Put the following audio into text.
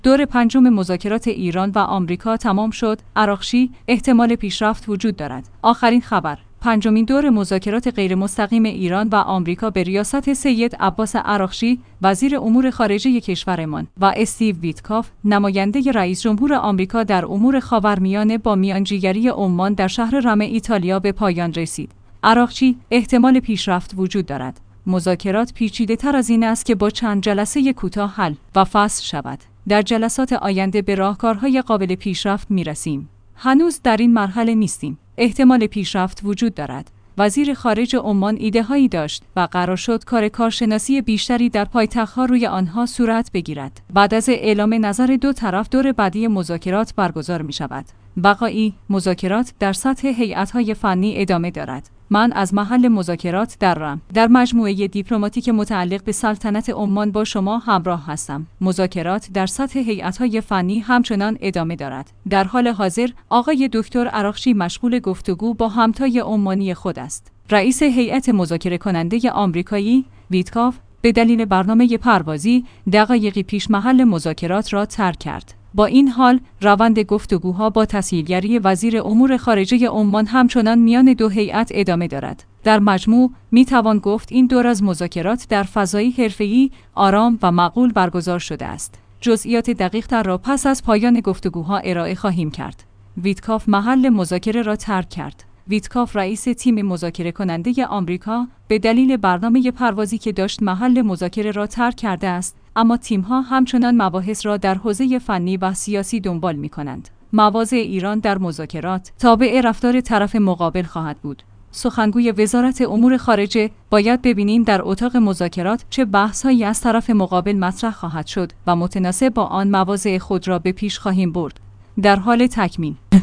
دور پنجم مذاکرات ایران و آمریکا تمام شد. عراقچی: احتمال پیشرفت وجود دارد. آخرین خبر: پنجمین دور مذاکرات غیرمستقیم ایران و آمریکا به ریاست سید عباس عراقچی، وزیر امور خارجه کشورمان، و استیو ویتکاف، نماینده رئیس جمهور آمریکا در امور خاورمیانه، با میانجیگری عمان در شهر رم ایتالیا به پایان رسید. عراقچی: احتمال پیشرفت وجود دارد. مذاکرات پیچیده‌تر از این است که با چند جلسه کوتاه حل و فصل شود. در جلسات آینده به راهکارهای قابل پیشرفت می‌رسیم. هنوز در این مرحله نیستیم. احتمال پیشرفت وجود دارد. وزیر خارجه عمان ایده‌هایی داشت و قرار شد کارشناسی بیشتری در پایتخت‌ها روی آنها صورت بگیرد. بعد از اعلام نظر دو طرف، دور بعدی مذاکرات برگزار می‌شود. بقایی: مذاکرات در سطح هیئت‌های فنی ادامه دارد. من از محل مذاکرات در مجموعه دیپلماتیک متعلق به سلطنت عمان با شما همراه هستم. مذاکرات در سطح هیئت‌های فنی همچنان ادامه دارد. در حال حاضر آقای دکتر عراقچی مشغول گفتگو با همتای عمانی خود است. رئیس هیئت مذاکره کننده آمریکایی ویتکاف به دلیل برنامه پروازی دقایقی پیش محل مذاکرات را ترک کرد. با این حال، روند گفتگوها با تسهیلگری وزیر امور خارجه عمان همچنان میان دو هیئت ادامه دارد. در مجموع میتوان گفت این دور از مذاکرات در فضایی حرفه‌ای، آرام و معقول برگزار شده است. جزئیات دقیق‌تر را پس از پایان گفتگوها ارائه خواهیم کرد. ویتکاف محل مذاکره را ترک کرد. ویتکاف رئیس تیم مذاکره کننده آمریکا به دلیل برنامه پروازی که داشت محل مذاکره را ترک کرده است، اما تیم‌ها همچنان مباحث را در حوزه فنی و سیاسی دنبال می‌کنند. مواضع ایران در مذاکرات تابع رفتار طرف مقابل خواهد بود. سخنگوی وزارت امور خارجه: باید ببینیم در اتاق مذاکرات چه بحث‌هایی از طرف مقابل مطرح خواهد شد و متناسب با آن مواضع خود را به پیش خواهیم برد. در حال تکمیل